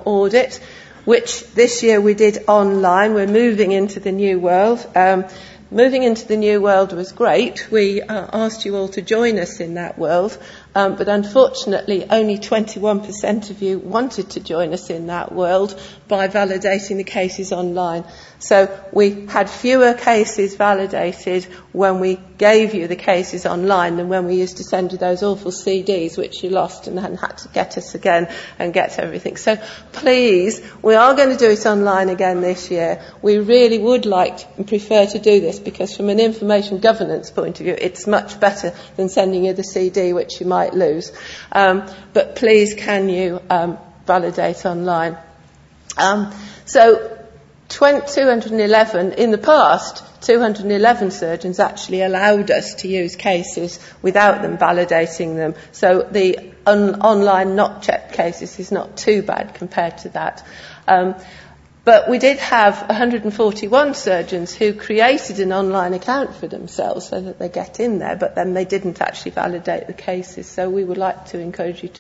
audit, which this year we did online. We're moving into the new world. Moving into the new world was great. We asked you all to join us in that world, but unfortunately only 21% of you wanted to join us in that world by validating the cases online. So we had fewer cases validated when we gave you the cases online than when we used to send you those awful CDs which you lost and then had to get us again and get everything. So please, we are going to do it online again this year. We really would like and prefer to do this because from an information governance point of view, it's much better than sending you the CD which you might lose. But please, can you validate online? So 211, in the past, 211 surgeons actually allowed us to use cases without them validating them. So the online not checked cases is not too bad compared to that. But we did have 141 surgeons who created an online account for themselves so that they get in there, but then they didn't actually validate the cases. So we would like to encourage you to